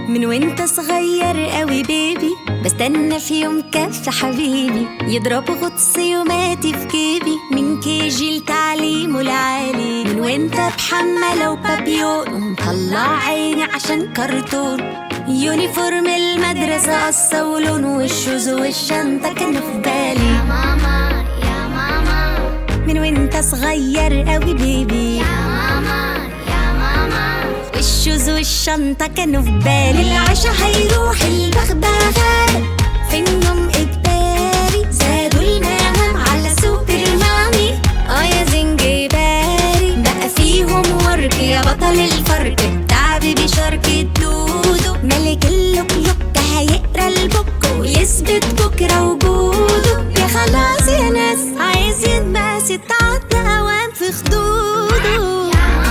من وانت صغير قوي بيبي بستنى في يوم كف حبيبي يضرب غطس يوماتي في جيبي من كيجي لتعليمه العالي. من وانت بحملة وبابيون ومطلع عيني عشان كرتون يونيفورم المدرسة قصة ولون والشوز والشنطة كانوا في بالي. يا ماما يا ماما من وانت صغير قوي بيبي يا ماما يا ماما الشوز والشنطة كانوا في بالي. العشا هيروح البغبغاء في النوم إجباري زادوا المهام على سوبر مامي يا زنجباري بقى فيهم ورك يا بطل الفرق بتاع بيبي شارك الدودو ملك اللوك هيقرا البوك ويثبت بكرة وجوده. يا خلاص يا ناس عايز يتباس يتعدى أوام في خدوده.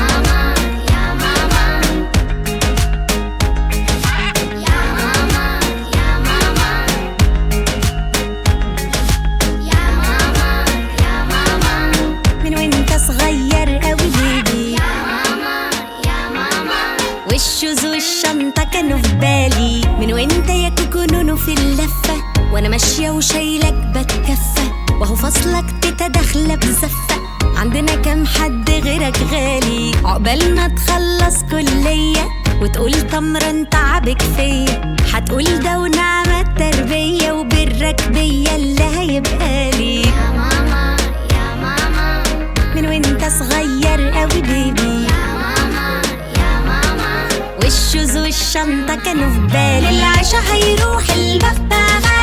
والشوز والشنطة كانوا في بالي. من وانت يا كوكونونو في اللفة وانا ماشية وشايلك بتكفى وهو فصلك تيتا داخلة بزفة عندنا كام حد غيرك غالي عقبال ما تخلص كلية وتقول تمرن تعبك فيا هتقول ده ونعمة التربية وبرك بيا اللي هيبقالي. يا ماما يا ماما من وانت صغير قوي بيبي والشوز والشنطة كانوا في بالي. العشا هيروح البغبغاء